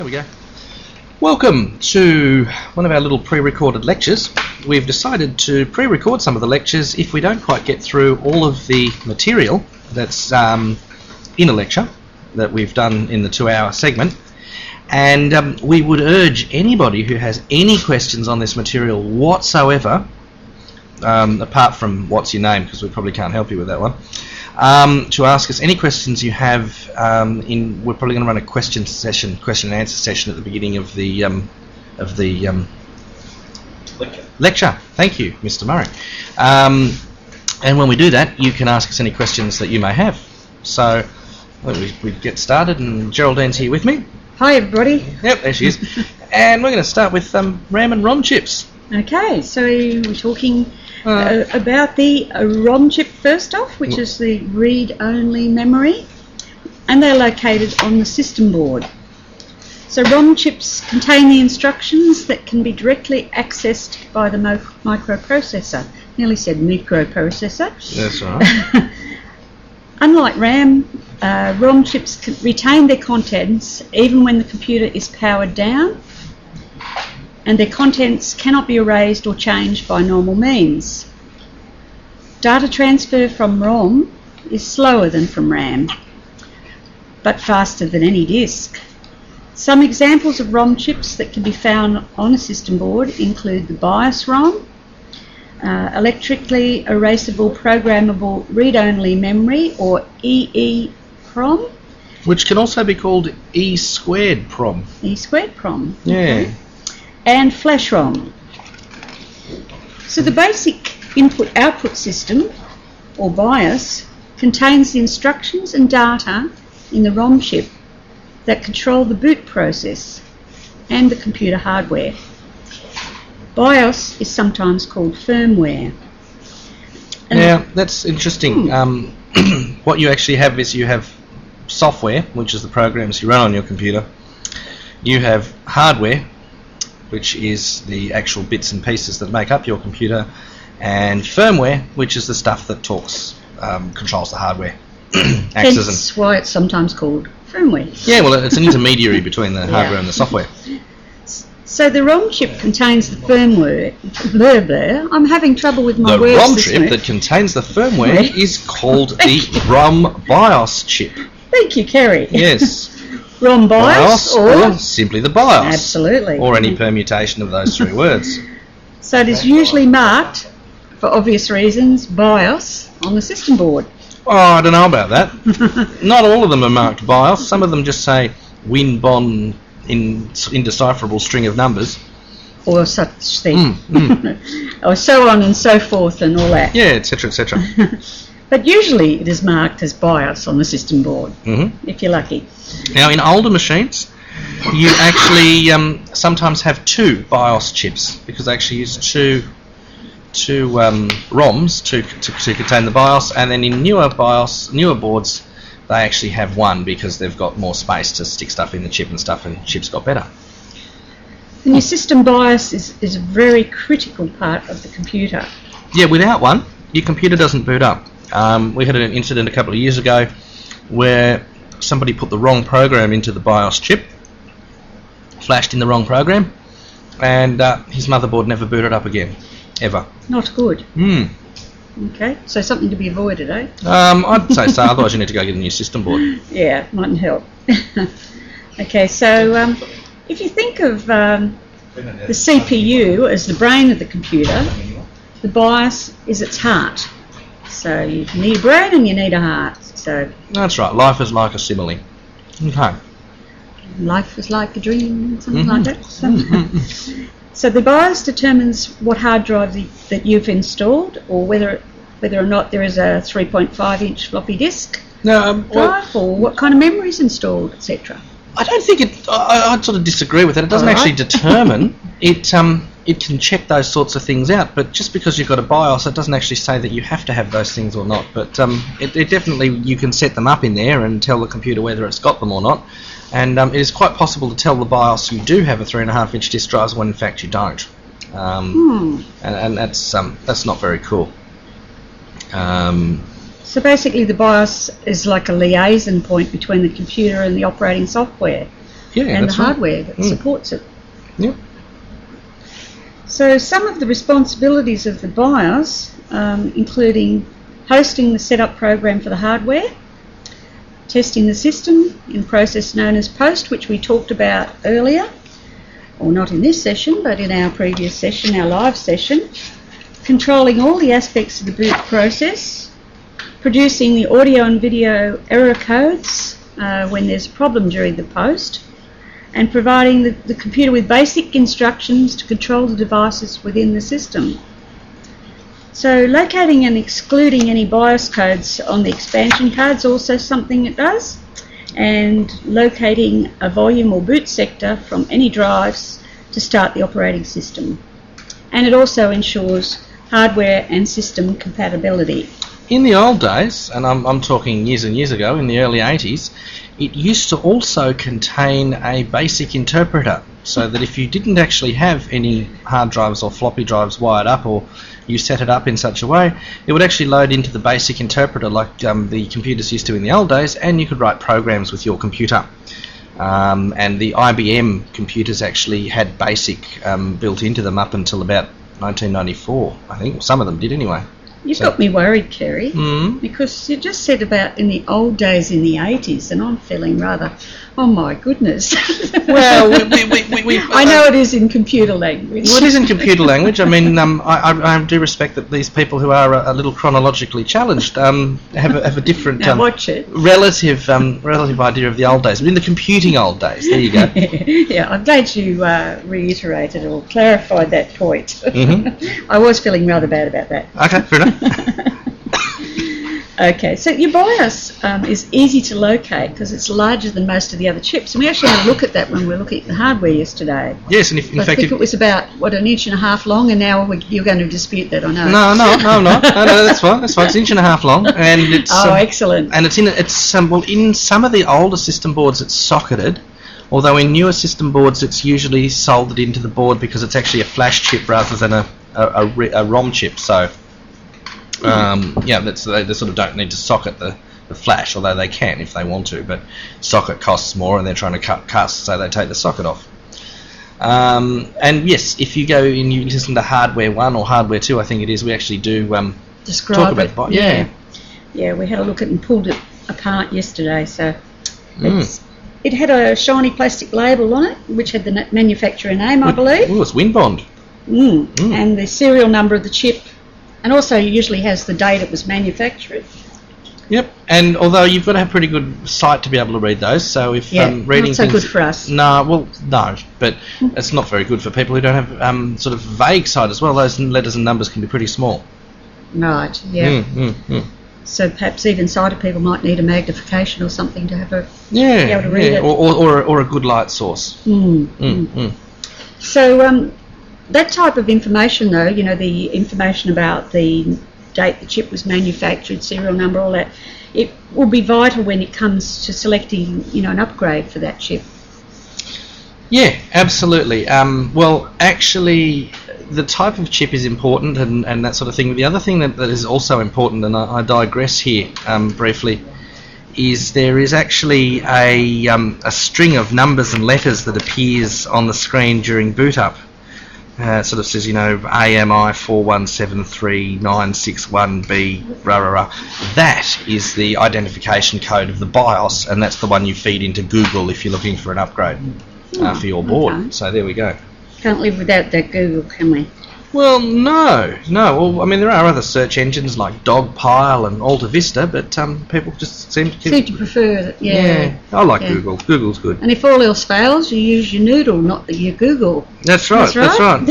There we go. Welcome to one of our little pre-recorded lectures. We've decided to pre-record some of the lectures if we don't quite get through all of the material that's in a lecture that we've done in the 2-hour segment. And we would urge anybody who has any questions on this material whatsoever, apart from what's your name, because we probably can't help you with that one, to ask us any questions you have. We're probably going to run a question and answer session at the beginning of the lecture. Thank you, Mr. Murray. And when we do that, you can ask us any questions that you may have. So we get started, and Geraldine's here with me. Hi everybody. Yep, there she is. And we're going to start with RAM and ROM chips. Okay, so we're talking about the ROM chip first off, which is the read-only memory, and they're located on the system board. So ROM chips contain the instructions that can be directly accessed by the microprocessor. Nearly said microprocessor. That's right. Unlike RAM, ROM chips retain their contents even when the computer is powered down, and their contents cannot be erased or changed by normal means. Data transfer from ROM is slower than from RAM, but faster than any disk. Some examples of ROM chips that can be found on a system board include the BIOS ROM, electrically erasable programmable read-only memory, or EEPROM. Which can also be called E2PROM. E2PROM. Yeah. Okay. And flash ROM. So the basic input-output system, or BIOS, contains the instructions and data in the ROM chip that control the boot process and the computer hardware. BIOS is sometimes called firmware. Now, that's interesting. What you actually have is you have software, which is the programs you run on your computer. You have hardware, which is the actual bits and pieces that make up your computer, and firmware, which is the stuff that controls the hardware. Hence why it's sometimes called firmware. Yeah, well, it's an intermediary between the hardware and the software. So the ROM chip contains the firmware. I'm having trouble with my words. The ROM chip that contains the firmware is called the ROM BIOS chip. Thank you, Kerry. Yes. ROM BIOS or simply the BIOS. Absolutely. Or any permutation of those three words. So it is usually marked, for obvious reasons, BIOS on the system board. Oh, I don't know about that. Not all of them are marked BIOS. Some of them just say WinBon in indecipherable string of numbers. Or such thing. Or so on and so forth and all that. Yeah, etc., etc. But usually it is marked as BIOS on the system board, if you're lucky. Now, in older machines, you actually sometimes have two BIOS chips, because they actually use two ROMs to contain the BIOS, and then in newer boards, they actually have one because they've got more space to stick stuff in the chip and chips got better. And your system BIOS is a very critical part of the computer. Yeah, without one, your computer doesn't boot up. We had an incident a couple of years ago where somebody put the wrong program into the BIOS chip, flashed in the wrong program, and his motherboard never booted up again, ever. Not good. Okay, so something to be avoided, eh? I'd say so, otherwise you need to go get a new system board. Yeah, mightn't help. Okay, so if you think of the CPU as the brain of the computer, the BIOS is its heart. So you need a brain and you need a heart. So that's right, life is like a simile. Okay. Life is like a dream, something like that. So the BIOS determines what hard drive that you've installed, or whether or not there is a 3.5-inch floppy disk drive, or what kind of memory is installed, etc. I don't think I'd sort of disagree with it. It doesn't actually determine. It can check those sorts of things out, but just because you've got a BIOS, it doesn't actually say that you have to have those things or not. But it definitely, you can set them up in there and tell the computer whether it's got them or not. And it is quite possible to tell the BIOS you do have a 3.5-inch disk drive when in fact you don't. And that's not very cool. So basically the BIOS is like a liaison point between the computer and the operating software. Yeah, and the that's right. hardware that supports it. Yep. So some of the responsibilities of the BIOS, including hosting the setup program for the hardware, testing the system in a process known as POST, which we talked about earlier, or not in this session, but in our previous session, our live session, controlling all the aspects of the boot process, producing the audio and video error codes when there's a problem during the POST, and providing the computer with basic instructions to control the devices within the system. So locating and excluding any BIOS codes on the expansion card is also something it does, and locating a volume or boot sector from any drives to start the operating system. And it also ensures hardware and system compatibility. In the old days, and I'm talking years and years ago, in the early 80s, it used to also contain a basic interpreter, so that if you didn't actually have any hard drives or floppy drives wired up, or you set it up in such a way, it would actually load into the basic interpreter like the computers used to in the old days, and you could write programs with your computer. And the IBM computers actually had BASIC built into them up until about 1994, I think. Some of them did anyway. You've got me worried, Kerry, because you just said about in the old days in the 80s, and I'm feeling rather, oh my goodness. Well, I know it is in computer language. Well, it is in computer language. I mean, I do respect that these people who are a little chronologically challenged have a different Now watch it. relative idea of the old days. But in the computing old days, there you go. Yeah, I'm glad you reiterated or clarified that point. I was feeling rather bad about that. Okay, fair enough. Okay, so your BIOS is easy to locate because it's larger than most of the other chips. And we actually had a look at that when we were looking at the hardware yesterday. Yes, and in I fact... think it was about, an inch and a half long, and now you're going to dispute that, I know. No, I'm not. No, that's fine. It's an inch and a half long, and it's... excellent. And in some of the older system boards it's socketed, although in newer system boards it's usually soldered into the board because it's actually a flash chip rather than a ROM chip, so... they sort of don't need to socket the flash, although they can if they want to, but socket costs more and they're trying to cut costs, so they take the socket off. And yes, if you go and you listen to Hardware 1 or Hardware 2, I think it is, we actually do describe talk about it. Yeah, we had a look at it and pulled it apart yesterday, so it had a shiny plastic label on it, which had the manufacturer name, I believe. Oh, it's Winbond. And the serial number of the chip. And also usually has the date it was manufactured. Yep, and although you've got to have pretty good sight to be able to read those, so if reading not so things... good for us. No, but it's not very good for people who don't have sort of vague sight as well. Those letters and numbers can be pretty small. Right, yeah. So perhaps even sighted people might need a magnification or something to have be able to read it. Or a good light source. So that type of information, though, the information about the date the chip was manufactured, serial number, all that, it will be vital when it comes to selecting, an upgrade for that chip. Yeah, absolutely. Well, actually, the type of chip is important and that sort of thing. But the other thing that is also important, and I digress here briefly, is there is actually a string of numbers and letters that appears on the screen during boot up. It sort of says, AMI 4173961B, rah, rah, rah. That is the identification code of the BIOS, and that's the one you feed into Google if you're looking for an upgrade for your board. Okay. So there we go. Can't live without that Google, can we? Well, no. Well, I mean, there are other search engines like Dogpile and Alta Vista, but people just seem to prefer it. Yeah, I like Google. Google's good. And if all else fails, you use your Noodle, not your Google. That's right. That's right.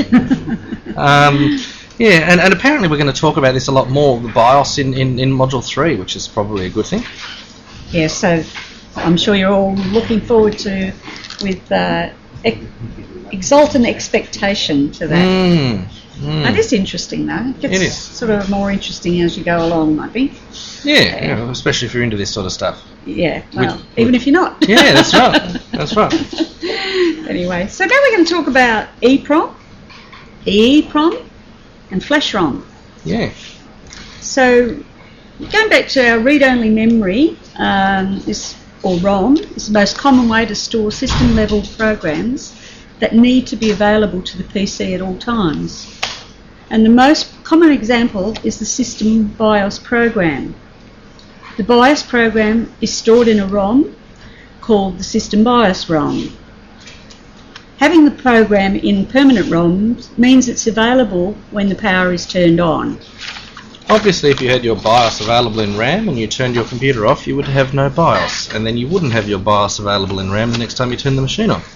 And apparently we're going to talk about this a lot more, the BIOS in Module 3, which is probably a good thing. Yeah, so I'm sure you're all looking forward to with exultant expectation to that. That is interesting, though. It is sort of more interesting as you go along, I think. Yeah, especially if you're into this sort of stuff. Yeah, well, even if you're not. Yeah, that's right. That's right. Anyway, so now we're going to talk about EEPROM, EEPROM, and Flash-ROM. Yeah. So, going back to our read-only memory, this or ROM, is the most common way to store system-level programs that need to be available to the PC at all times. And the most common example is the System BIOS program. The BIOS program is stored in a ROM called the System BIOS ROM. Having the program in permanent ROMs means it's available when the power is turned on. Obviously, if you had your BIOS available in RAM and you turned your computer off, you would have no BIOS, and then you wouldn't have your BIOS available in RAM the next time you turn the machine on.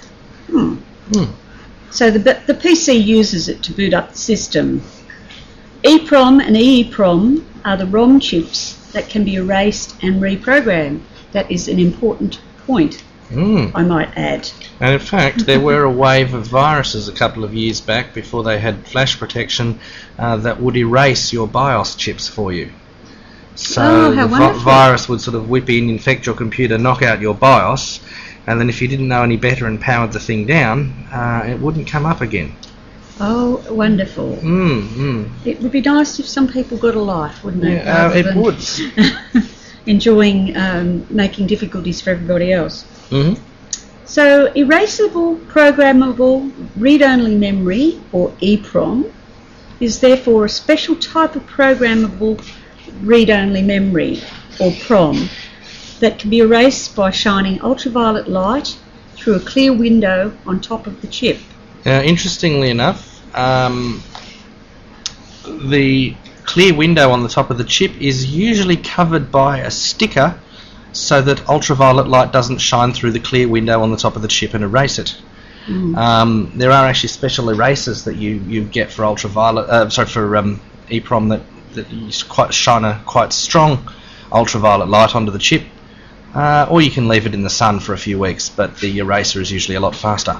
So the PC uses it to boot up the system. EEPROM and EEPROM are the ROM chips that can be erased and reprogrammed. That is an important point, I might add. And in fact, there were a wave of viruses a couple of years back before they had flash protection that would erase your BIOS chips for you. So how the wonderful. virus would sort of whip in, infect your computer, knock out your BIOS, and then if you didn't know any better and powered the thing down, it wouldn't come up again. Oh, wonderful. It would be nice if some people got a life, wouldn't it? Yeah, it would. Enjoying making difficulties for everybody else. Mm-hmm. So, erasable programmable read-only memory, or EEPROM, is therefore a special type of programmable read-only memory, or PROM, that can be erased by shining ultraviolet light through a clear window on top of the chip. Interestingly enough, the clear window on the top of the chip is usually covered by a sticker so that ultraviolet light doesn't shine through the clear window on the top of the chip and erase it. There are actually special erasers that you get for ultraviolet, for EEPROM that shine a quite strong ultraviolet light onto the chip, or you can leave it in the sun for a few weeks, but the eraser is usually a lot faster.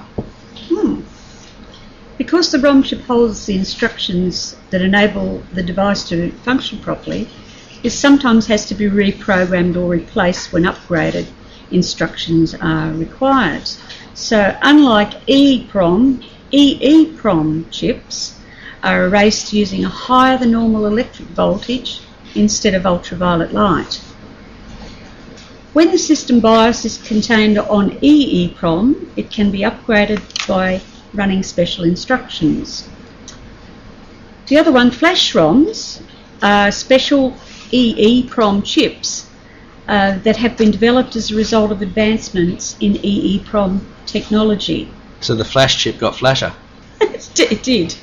Because the ROM chip holds the instructions that enable the device to function properly, it sometimes has to be reprogrammed or replaced when upgraded instructions are required. So unlike EEPROM, EEPROM chips are erased using a higher than normal electric voltage instead of ultraviolet light. When the system BIOS is contained on EEPROM, it can be upgraded by running special instructions. The other one, flash ROMs, are special EEPROM chips that have been developed as a result of advancements in EEPROM technology. So the flash chip got flasher. It did.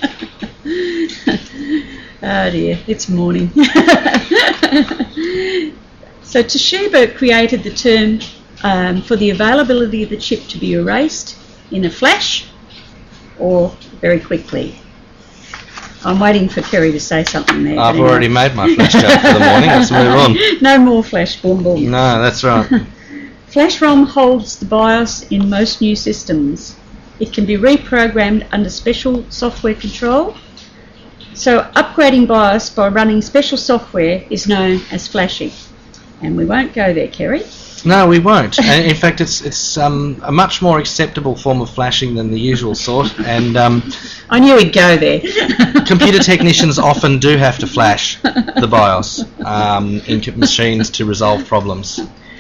Oh dear, it's morning. So Toshiba created the term for the availability of the chip to be erased in a flash or very quickly. I'm waiting for Kerry to say something there. I've already made my flash joke for the morning. Let's move on. No more flash, boom boom. No, that's right. Flash ROM holds the BIOS in most new systems. It can be reprogrammed under special software control. So upgrading BIOS by running special software is known as flashing. And we won't go there, Kerry. No, we won't. And in fact, it's a much more acceptable form of flashing than the usual sort. And I knew we'd go there. computer technicians often do have to flash the BIOS in machines to resolve problems.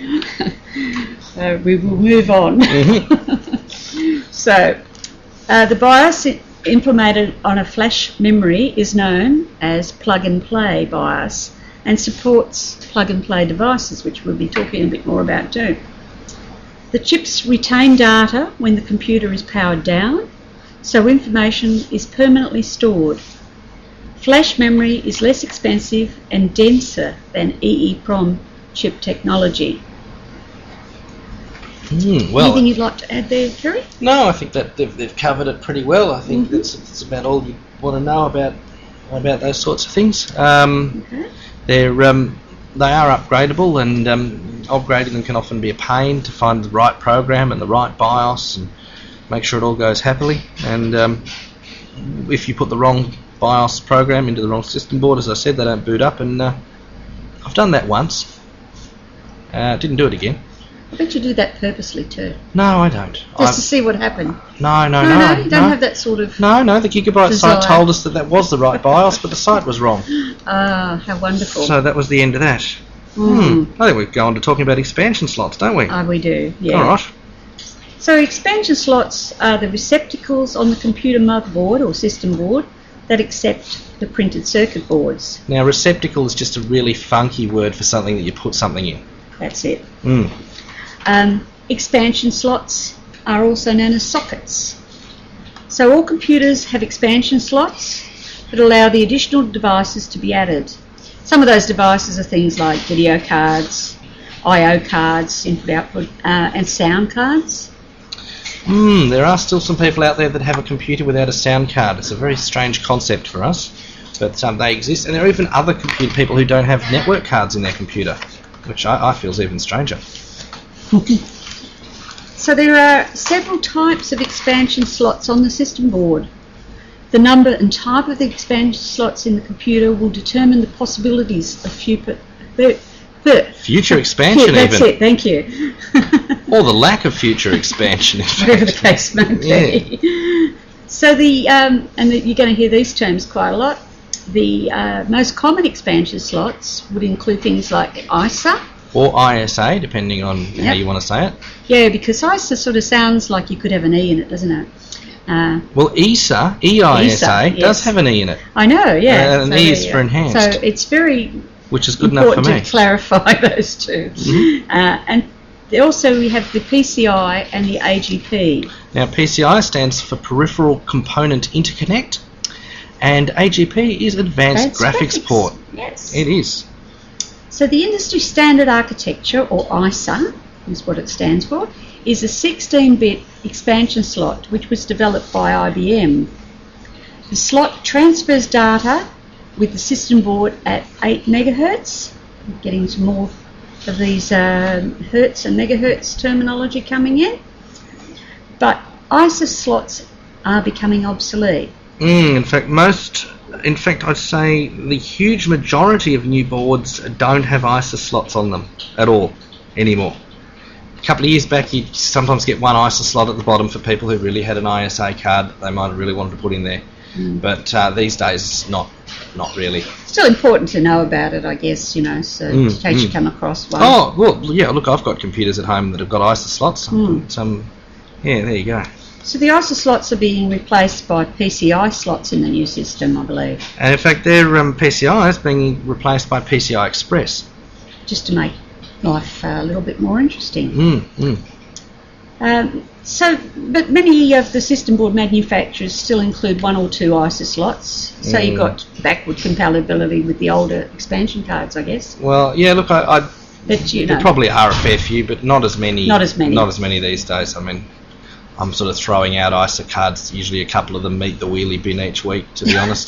We will move on. So, the BIOS implemented on a flash memory is known as plug-and-play BIOS and supports plug-and-play devices, which we'll be talking a bit more about too. The chips retain data when the computer is powered down, so information is permanently stored. Flash memory is less expensive and denser than EEPROM chip technology. Well, anything you'd like to add there, Kerry? No, I think that they've covered it pretty well. I think that's about all you want to know about those sorts of things. Okay. They are upgradable, and upgrading them can often be a pain to find the right program and the right BIOS and make sure it all goes happily. And if you put the wrong BIOS program into the wrong system board, as I said, they don't boot up. And I've done that once. Didn't do it again. I bet you do that purposely too. No, I don't. Just to see what happened. No. You don't have that sort of... No, the Gigabyte desire. site told us that was the right BIOS, but the site was wrong. Ah, how wonderful. So that was the end of that. Mm. I think we go on to talking about expansion slots, don't we? We do, yeah. All right. So expansion slots are the receptacles on the computer motherboard or system board that accept the printed circuit boards. Now, receptacle is just a really funky word for something that you put something in. That's it. Mm. Expansion slots are also known as sockets. So all computers have expansion slots that allow the additional devices to be added. Some of those devices are things like video cards, I/O cards, input-output, and sound cards. There are still some people out there that have a computer without a sound card. It's a very strange concept for us, but they exist. And there are even other people who don't have network cards in their computer, which I feel is even stranger. So there are several types of expansion slots on the system board. The number and type of the expansion slots in the computer will determine the possibilities of future expansion, that's even. it, thank you. Or the lack of future expansion, in fact. Whatever the case may be. Yeah. So you're going to hear these terms quite a lot. The most common expansion slots would include things like ISA. Or ISA, depending on how you want to say it. Yeah, because ISA sort of sounds like you could have an E in it, doesn't it? Well, EISA yes. does have an E in it. I know, yeah. An E is for enhanced. So it's very which is good enough for me. important to clarify those two. Mm-hmm. And also we have the PCI and the AGP. Now, PCI stands for Peripheral Component Interconnect, and AGP is Advanced Graphics Port. Yes. It is. So the industry standard architecture, or ISA, is what it stands for, is a 16-bit expansion slot which was developed by IBM. The slot transfers data with the system board at 8 megahertz. I'm getting some more of these hertz and megahertz terminology coming in. But ISA slots are becoming obsolete. In fact, I'd say the huge majority of new boards don't have ISA slots on them at all anymore. A couple of years back, you'd sometimes get one ISA slot at the bottom for people who really had an ISA card that they might have really wanted to put in there. But these days, not really. Still important to know about it, I guess, in case you come across one. Oh, well, yeah, look, I've got computers at home that have got ISA slots. Yeah, there you go. So the ISA slots are being replaced by PCI slots in the new system, I believe. And in fact, their PCI is being replaced by PCI Express. Just to make life a little bit more interesting. But many of the system board manufacturers still include one or two ISA slots. So you've got backward compatibility with the older expansion cards, I guess. Well, yeah, look, there probably are a fair few, but not as many. Not as many. Not as many these days. I mean, I'm sort of throwing out ISA cards. Usually a couple of them meet the wheelie bin each week, to be honest.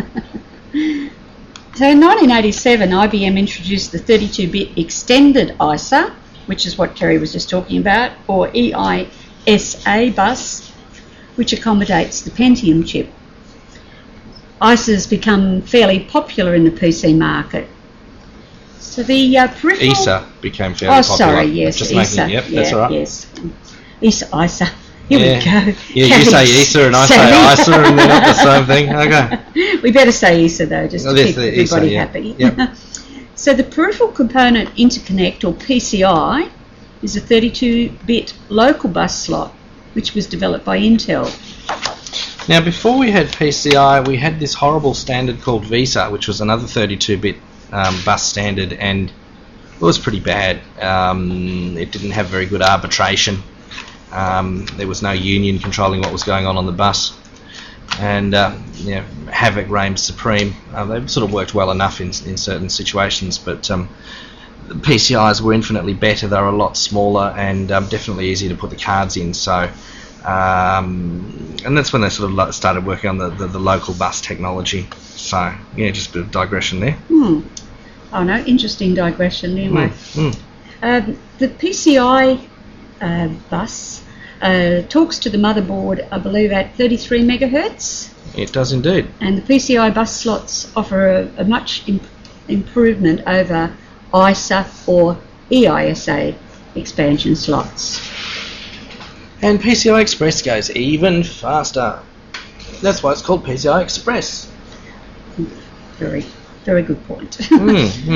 So in 1987, IBM introduced the 32-bit extended ISA, which is what Kerry was just talking about, or EISA bus, which accommodates the Pentium chip. ISA has become fairly popular in the PC market. So the peripheral... ESA became fairly popular. Oh, sorry, yes, just ESA. Yep, that's all right. Yes. ISA. Here we go. Yeah, you say ESA and I say ISA and they're not the same thing. Okay. We better say ESA though, just to keep everybody happy. Yep. So the Peripheral Component Interconnect, or PCI, is a 32-bit local bus slot which was developed by Intel. Now, before we had PCI, we had this horrible standard called VESA, which was another 32-bit bus standard, and it was pretty bad. It didn't have very good arbitration. There was no union controlling what was going on the bus, and havoc reigned supreme. They sort of worked well enough in certain situations, but the PCIs were infinitely better. They were a lot smaller and definitely easier to put the cards in. So, and that's when they sort of started working on the local bus technology. So, yeah, just a bit of digression there. Oh no, interesting digression anyway. The PCI bus talks to the motherboard, I believe, at 33 megahertz. It does indeed. And the PCI bus slots offer a much improvement over ISA or EISA expansion slots. And PCI Express goes even faster. That's why it's called PCI Express. Very, very good point.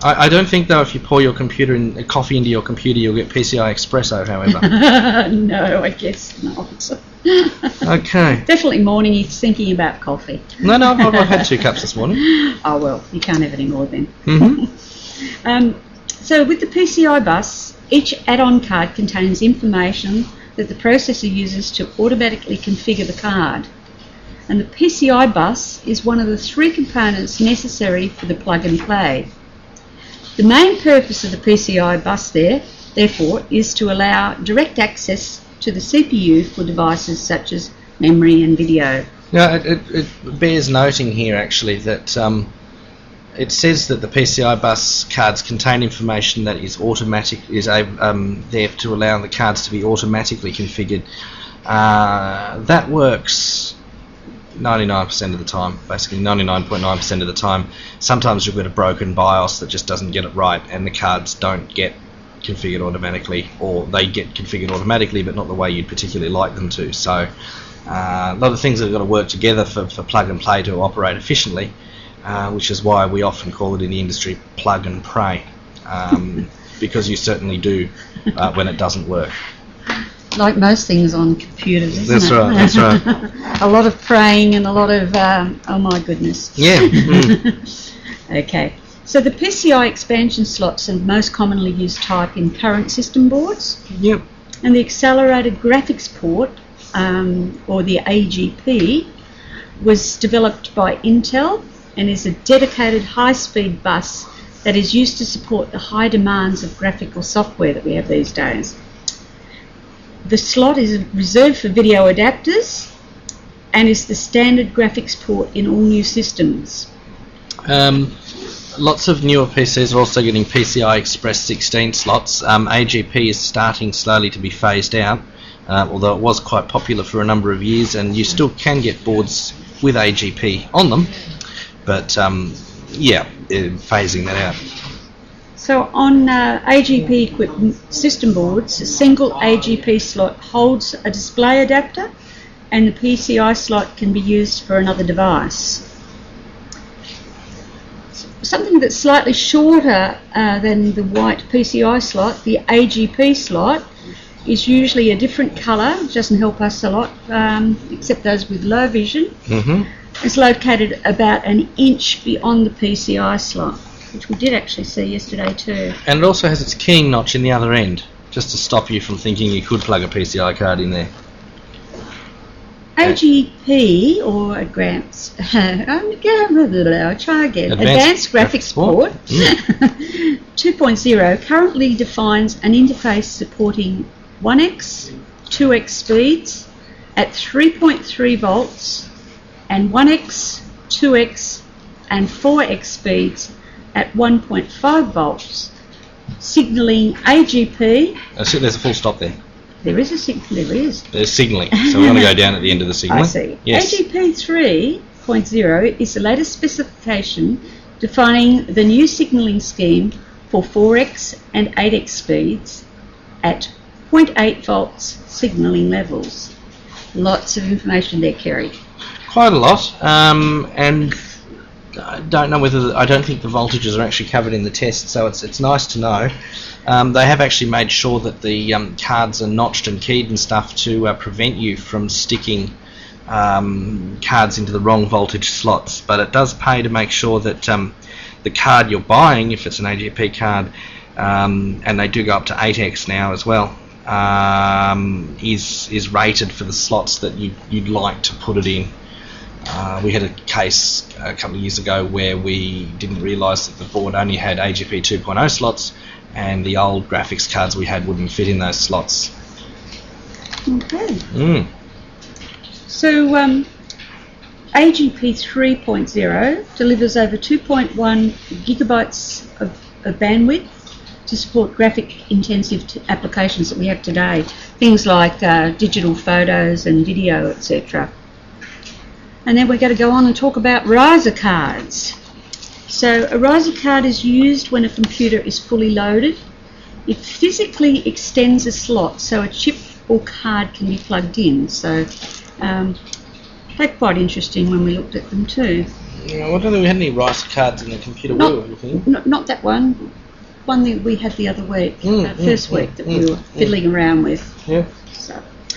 I don't think, though, if you pour your coffee into your computer, you'll get PCI Expresso, however. No, I guess not. Okay. Definitely morning he's thinking about coffee. No, I've had 2 cups this morning. Oh, well, you can't have any more then. Mm-hmm. So with the PCI bus, each add-on card contains information that the processor uses to automatically configure the card. And the PCI bus is one of the 3 components necessary for the plug and play. The main purpose of the PCI bus therefore, is to allow direct access to the CPU for devices such as memory and video. Now, it bears noting here, actually, that it says that the PCI bus cards contain information that is there to allow the cards to be automatically configured. That works 99% of the time, basically 99.9% of the time. Sometimes you've got a broken BIOS that just doesn't get it right, and the cards don't get configured automatically, or they get configured automatically but not the way you'd particularly like them to. So a lot of things have got to work together for plug and play to operate efficiently, which is why we often call it in the industry plug and pray, because you certainly do when it doesn't work. Like most things on computers, isn't That's it? right, that's right. A lot of praying and a lot of, oh my goodness. Yeah. Mm. Okay, so the PCI expansion slots are the most commonly used type in current system boards. Yep. And the accelerated graphics port, or the AGP, was developed by Intel and is a dedicated high-speed bus that is used to support the high demands of graphical software that we have these days. The slot is reserved for video adapters and is the standard graphics port in all new systems. Lots of newer PCs are also getting PCI Express 16 slots. AGP is starting slowly to be phased out, although it was quite popular for a number of years, and you still can get boards with AGP on them, but phasing that out. So on AGP equipped system boards, a single AGP slot holds a display adapter and the PCI slot can be used for another device. Something that's slightly shorter than the white PCI slot, the AGP slot, is usually a different colour, which doesn't help us a lot, except those with low vision. Mm-hmm. It's located about an inch beyond the PCI slot, which we did actually see yesterday too. And it also has its keying notch in the other end, just to stop you from thinking you could plug a PCI card in there. AGP, or Advanced, I'll try again. Advanced Graphics Port 2.0 currently defines an interface supporting 1x, 2x speeds at 3.3 volts and 1x, 2x and 4x speeds at 1.5 volts, signalling AGP. There's a full stop there. There is a signal. There is. There's signalling, so we're going to go down at the end of the signalling. I see. Yes. AGP 3.0 is the latest specification defining the new signalling scheme for 4x and 8x speeds at 0.8 volts signalling levels. Lots of information there, Kerry. Quite a lot, and I don't know whether I don't think the voltages are actually covered in the test, so it's nice to know. They have actually made sure that the cards are notched and keyed and stuff to prevent you from sticking cards into the wrong voltage slots, but it does pay to make sure that the card you're buying, if it's an AGP card, and they do go up to 8x now as well, is rated for the slots that you'd like to put it in. We had a case a couple of years ago where we didn't realise that the board only had AGP 2.0 slots, and the old graphics cards we had wouldn't fit in those slots. Okay. Mm. So AGP 3.0 delivers over 2.1 gigabytes of bandwidth to support graphic-intensive applications that we have today, things like digital photos and video, etc. And then we're going to go on and talk about riser cards. So a riser card is used when a computer is fully loaded. It physically extends a slot so a chip or card can be plugged in. So they're quite interesting when we looked at them too. I don't think we had any rice cards in the computer we were looking. Not that one. One that we had the other week, first week that we were fiddling around with. Yeah. So,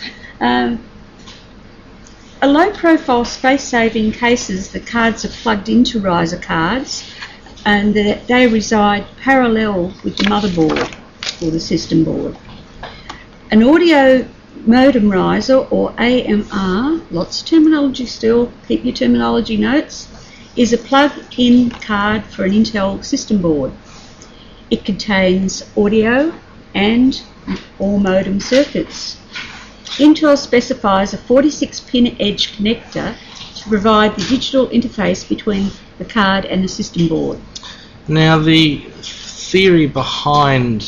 a low-profile space-saving cases the cards are plugged into riser cards, and they reside parallel with the motherboard or the system board. An audio modem riser, or AMR, lots of terminology still, keep your terminology notes, is a plug-in card for an Intel system board. It contains audio and or modem circuits. Intel specifies a 46-pin edge connector to provide the digital interface between the card and the system board. Now the theory behind...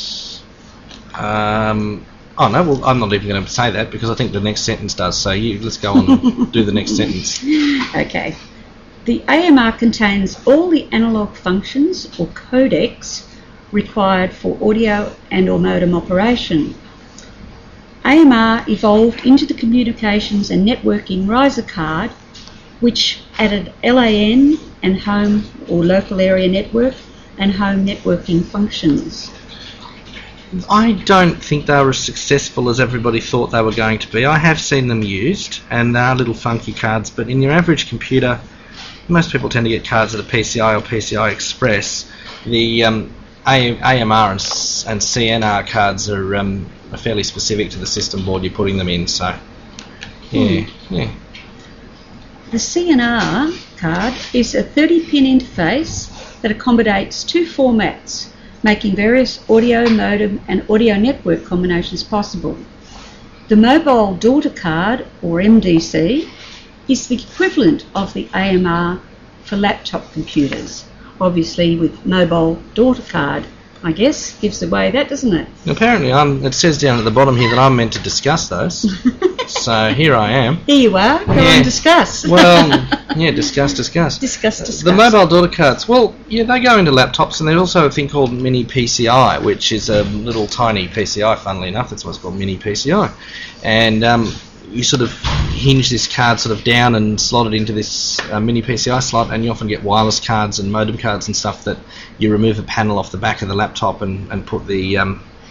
I'm not even going to say that because I think the next sentence does, so let's go on and do the next sentence. Okay. The AMR contains all the analog functions or codecs required for audio and or modem operation. AMR evolved into the communications and networking riser card, which added LAN and home or local area network and home networking functions. I don't think they were as successful as everybody thought they were going to be. I have seen them used, and they are little funky cards, but in your average computer, most people tend to get cards that are PCI or PCI Express. The AMR and CNR cards are fairly specific to the system board you're putting them in, so yeah. The CNR card is a 30-pin interface that accommodates two formats, making various audio modem and audio network combinations possible. The mobile daughter card, or MDC, is the equivalent of the AMR for laptop computers. Obviously with mobile daughter card, I guess, gives away that, doesn't it? Apparently it says down at the bottom here that I'm meant to discuss those. So here I am. Here you are. Go on, discuss. Well, yeah, discuss. Discuss. The mobile daughter cards, well, yeah, they go into laptops, and there's also a thing called Mini PCI, which is a little tiny PCI, funnily enough. That's what's called Mini PCI. And you sort of hinge this card sort of down and slot it into this Mini PCI slot, and you often get wireless cards and modem cards and stuff that you remove a panel off the back of the laptop and put the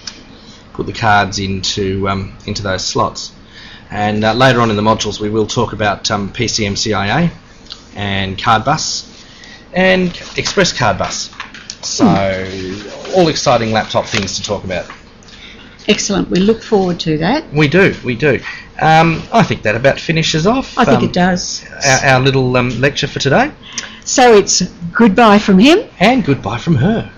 cards into those slots. And later on in the modules we will talk about PCMCIA and card bus and express card bus. So all exciting laptop things to talk about. Excellent. We look forward to that. We do. I think that about finishes off. I think it does. Our little lecture for today. So it's goodbye from him. And goodbye from her.